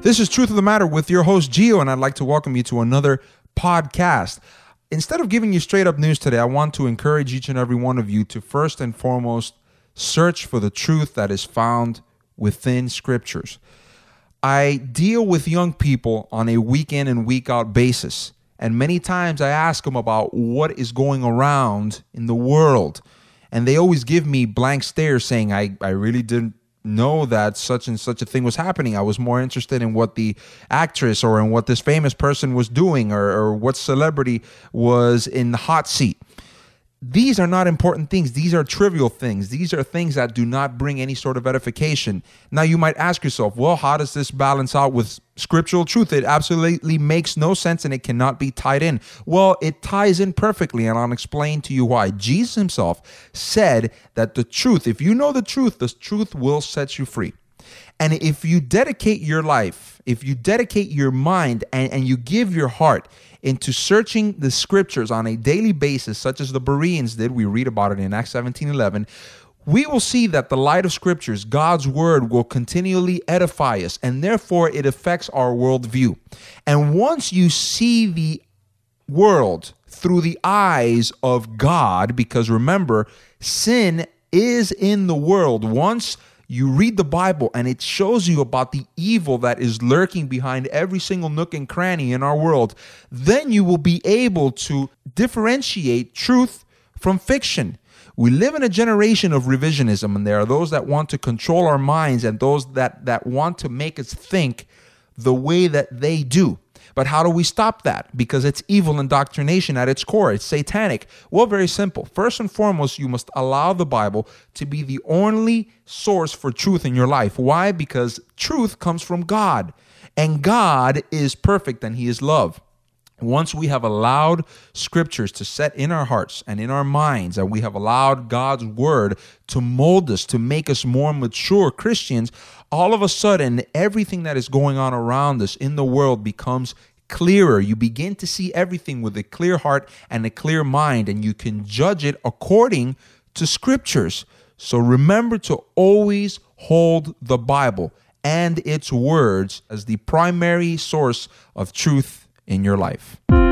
This is Truth of the Matter with your host, Gio, and I'd like to welcome you to another podcast. Instead of giving you straight up news today, I want to encourage each and every one of you to first and foremost search for the truth that is found within scriptures. I deal with young people on a week in and week out basis, and many times I ask them about what is going around in the world, and they always give me blank stares saying, I really didn't know that such and such a thing was happening. I was more interested in what the actress or in what this famous person was doing or what celebrity was in the hot seat. These are not important things. These are trivial things. These are things that do not bring any sort of edification. Now, you might ask yourself, well, how does this balance out with scriptural truth? It absolutely makes no sense and it cannot be tied in. Well, it ties in perfectly, and I'll explain to you why. Jesus himself said that the truth, if you know the truth will set you free. And if you dedicate your life, if you dedicate your mind and you give your heart into searching the scriptures on a daily basis, such as the Bereans did, we read about it in Acts 17:11, we will see that the light of scriptures, God's word, will continually edify us, and therefore it affects our worldview. And once you see the world through the eyes of God, because remember, sin is in the world. Once you read the Bible and it shows you about the evil that is lurking behind every single nook and cranny in our world, then you will be able to differentiate truth from fiction. We live in a generation of revisionism, and there are those that want to control our minds and those that want to make us think the way that they do. But how do we stop that? Because it's evil indoctrination at its core. It's satanic. Well, very simple. First and foremost, you must allow the Bible to be the only source for truth in your life. Why? Because truth comes from God, and God is perfect and he is love. Once we have allowed scriptures to set in our hearts and in our minds, and we have allowed God's word to mold us, to make us more mature Christians, all of a sudden, everything that is going on around us in the world becomes clearer. You begin to see everything with a clear heart and a clear mind, and you can judge it according to scriptures. So remember to always hold the Bible and its words as the primary source of truth in your life.